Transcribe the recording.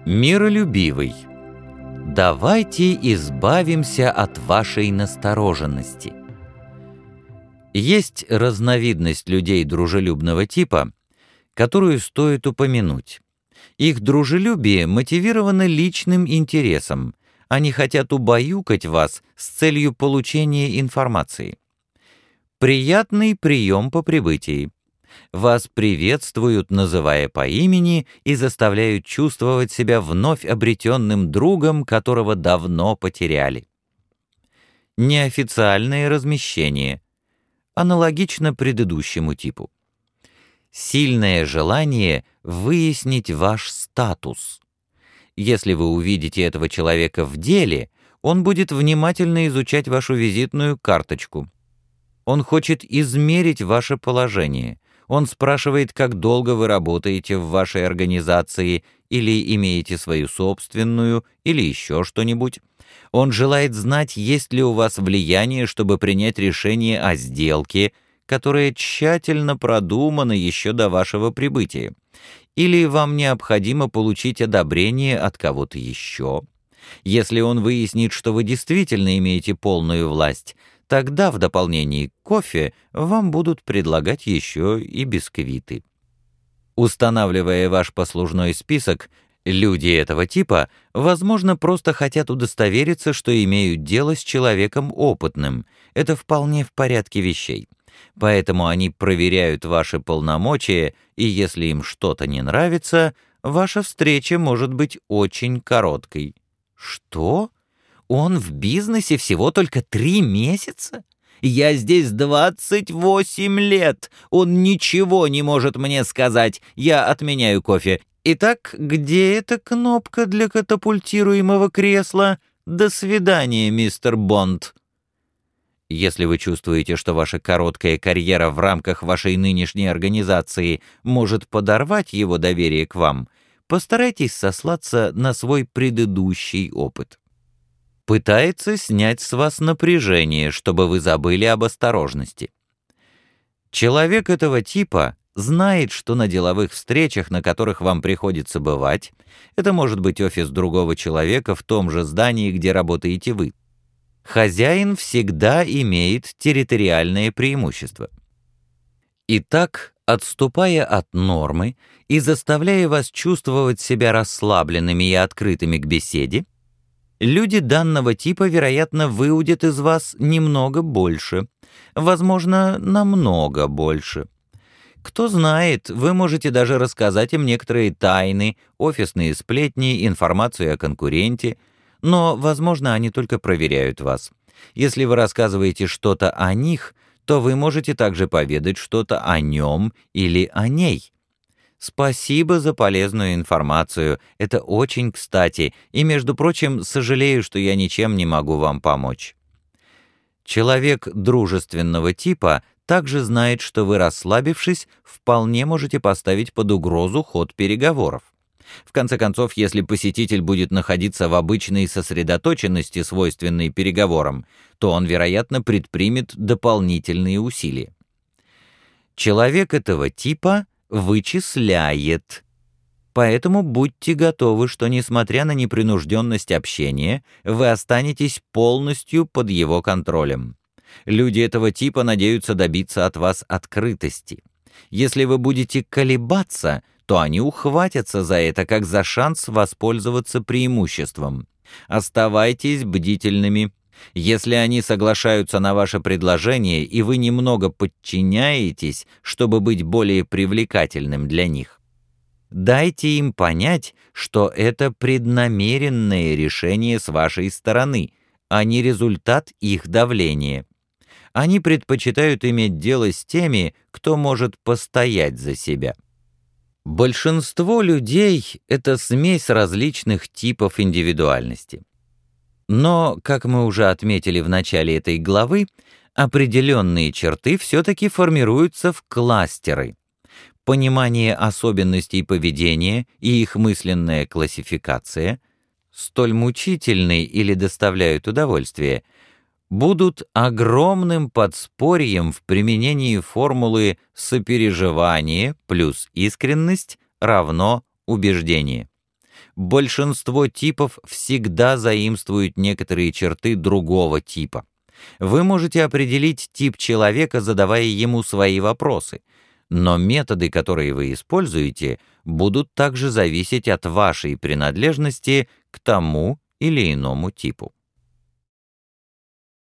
Миролюбивый. Давайте избавимся от вашей настороженности. Есть разновидность людей дружелюбного типа, которую стоит упомянуть. Их дружелюбие мотивировано личным интересом. Они хотят убаюкать вас с целью получения информации. Приятный прием по прибытии. Вас приветствуют, называя по имени, и заставляют чувствовать себя вновь обретенным другом, которого давно потеряли. Неофициальное размещение. Аналогично предыдущему типу. Сильное желание выяснить ваш статус. Если вы увидите этого человека в деле, он будет внимательно изучать вашу визитную карточку. Он хочет измерить ваше положение. Он спрашивает, как долго вы работаете в вашей организации, или имеете свою собственную, или еще что-нибудь. Он желает знать, есть ли у вас влияние, чтобы принять решение о сделке, которое тщательно продумано еще до вашего прибытия. Или вам необходимо получить одобрение от кого-то еще. Если он выяснит, что вы действительно имеете полную власть, тогда в дополнение к кофе вам будут предлагать еще и бисквиты. Устанавливая ваш послужной список, люди этого типа, возможно, просто хотят удостовериться, что имеют дело с человеком опытным. Это вполне в порядке вещей. Поэтому они проверяют ваши полномочия, и если им что-то не нравится, ваша встреча может быть очень короткой. Что? Он в бизнесе всего только 3 месяца? Я здесь 28 лет. Он ничего не может мне сказать. Я отменяю кофе. Итак, где эта кнопка для катапультируемого кресла? До свидания, мистер Бонд. Если вы чувствуете, что ваша короткая карьера в рамках вашей нынешней организации может подорвать его доверие к вам, постарайтесь сослаться на свой предыдущий опыт. Пытается снять с вас напряжение, чтобы вы забыли об осторожности. Человек этого типа знает, что на деловых встречах, на которых вам приходится бывать, это может быть офис другого человека в том же здании, где работаете вы, хозяин всегда имеет территориальное преимущество. Итак, отступая от нормы и заставляя вас чувствовать себя расслабленными и открытыми к беседе, люди данного типа, вероятно, выудят из вас немного больше, возможно, намного больше. Кто знает, вы можете даже рассказать им некоторые тайны, офисные сплетни, информацию о конкуренте, но, возможно, они только проверяют вас. Если вы рассказываете что-то о них, то вы можете также поведать что-то о нем или о ней. Спасибо за полезную информацию, это очень кстати, и, между прочим, сожалею, что я ничем не могу вам помочь. Человек дружественного типа также знает, что вы, расслабившись, вполне можете поставить под угрозу ход переговоров. В конце концов, если посетитель будет находиться в обычной сосредоточенности, свойственной переговорам, то он, вероятно, предпримет дополнительные усилия. Человек этого типа вычисляет. Поэтому будьте готовы, что, несмотря на непринужденность общения, вы останетесь полностью под его контролем. Люди этого типа надеются добиться от вас открытости. Если вы будете колебаться, то они ухватятся за это, как за шанс воспользоваться преимуществом. Оставайтесь бдительными. Если они соглашаются на ваше предложение, и вы немного подчиняетесь, чтобы быть более привлекательным для них, дайте им понять, что это преднамеренное решение с вашей стороны, а не результат их давления. Они предпочитают иметь дело с теми, кто может постоять за себя. Большинство людей — это смесь различных типов индивидуальности. Но, как мы уже отметили в начале этой главы, определенные черты все-таки формируются в кластеры. Понимание особенностей поведения и их мысленная классификация, столь мучительны или доставляют удовольствие, будут огромным подспорьем в применении формулы «сопереживание плюс искренность равно убеждение». Большинство типов всегда заимствуют некоторые черты другого типа. Вы можете определить тип человека, задавая ему свои вопросы, но методы, которые вы используете, будут также зависеть от вашей принадлежности к тому или иному типу.